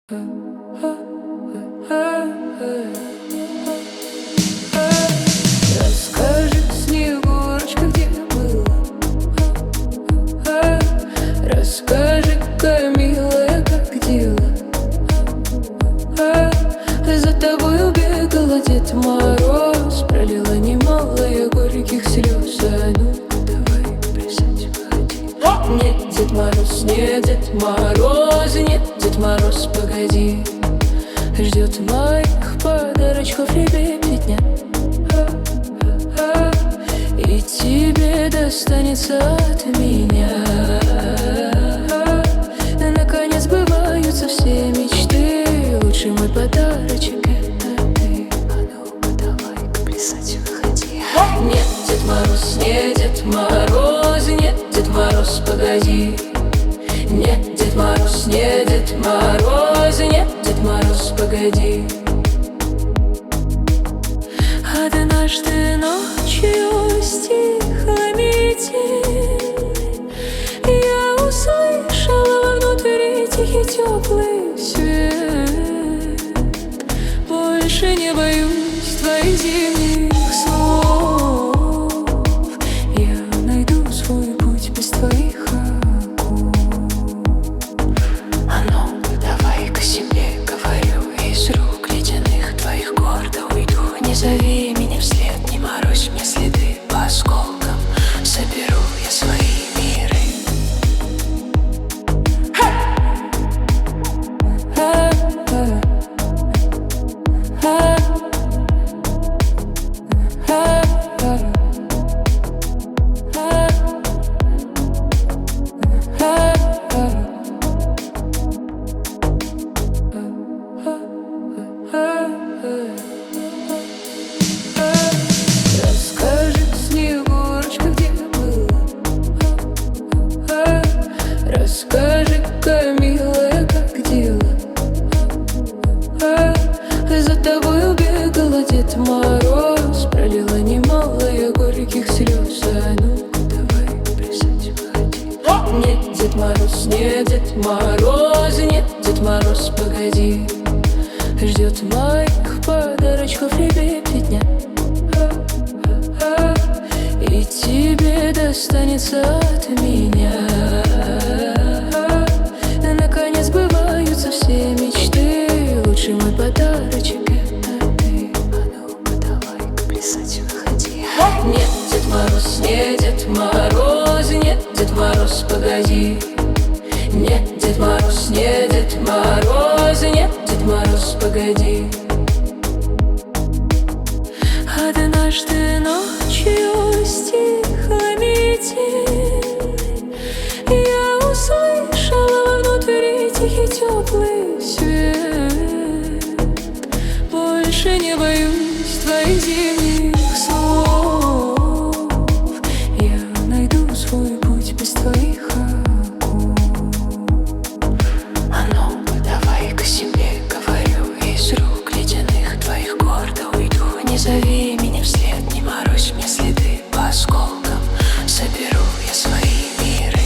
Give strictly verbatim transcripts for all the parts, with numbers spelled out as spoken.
Расскажи, Снегурочка, где была? Расскажи, какая милая, как дела. За тобой убегала Дед Мороз, пролила немало я горьких слез. А ну, давай, присядь, погоди. Нет, Дед Мороз, нет, Дед Мороз, нет, Дед Мороз, погоди. Ждет моих подарочков ребятня, и тебе достанется от меня. Наконец сбываются все мечты. Лучший мой подарочек — это ты. А ну-ка, давай-ка плясать, выходи. Нет, Дед Мороз, нет, Дед Мороз, нет, Дед Мороз, погоди. Нет, Дед Мороз, нет, Дед Мороз, нет, Дед Мороз, погоди. Однажды ночью стихла метель, я услышала внутри тихий теплый свет. Больше не боюсь твоих зимних слов, я найду свой путь без твоих оков. А ну-ка, давай-ка себе говорю, из рук ледяных твоих гордо уйду. Не зови меня вслед, не морозь мне следы, по осколкам соберу я свои миры. Расскажи, Снегурочка, где была? Расскажи, какая милая, как дела. За тобой убегала Дед Мороз, пролила немало я горьких слез. А ну-ка, давай, присядь, погоди. Нет, Дед Мороз, нет, Дед Мороз, нет, Дед Мороз, погоди. Ждет моих подарочков ребятня, и тебе достанется от меня. Наконец сбываются все мечты. Лучший мой подарочек — это ты. А ну-ка, давай-ка плясать, выходи. Нет, Дед Мороз, нет, Дед Мороз, нет, Дед Мороз, погоди. Нет, Дед Мороз, нет, Дед Мороз, нет, Дед Мороз, погоди. Однажды ночью стихла метель, я услышала внутри тихий теплый свет. Больше не боюсь твоих зимних слов, я найду свой путь без твоих оков. А ну-ка, давай-ка себе говорю, из рук ледяных твоих гордо уйду. Не зови меня вслед, не морозь мне следы, по осколкам соберу я свои миры.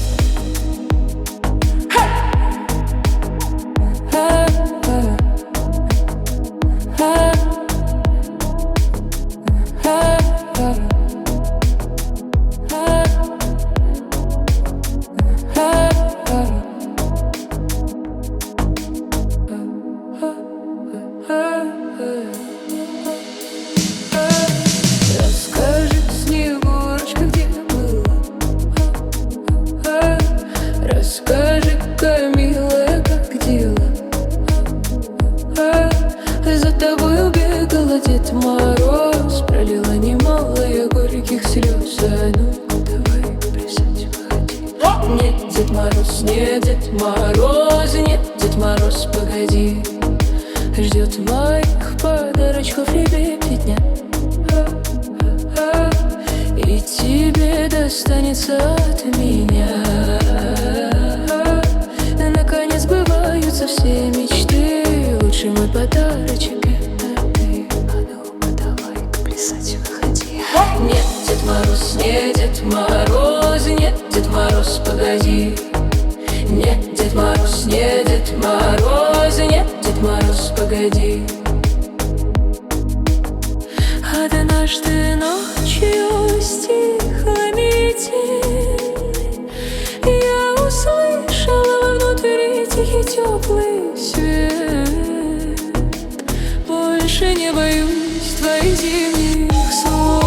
Расскажи, Снегурочка, где была? Расскажи, какая милая, как дела. За тобой убегала Дед Мороз, пролила немало я горьких слез. А ну-ка, давай, присядь, погоди. Нет, Дед Мороз, нет, Дед Мороз, нет, Дед Мороз, погоди. Ждет моих подарочков ребятня, и тебе достанется от меня. Наконец сбываются все мечты. Лучший мой подарочек — это ты. А ну-ка, давай-ка плясать, выходи. Нет, Дед Мороз, нет, Дед Мороз, нет, Дед Мороз, погоди. Нет, Дед Мороз, нет, Дед Мороз, Мороз, погоди. Однажды ночью стихла метель, я услышала внутри тихий теплый свет. Больше не боюсь твоих зимних слов.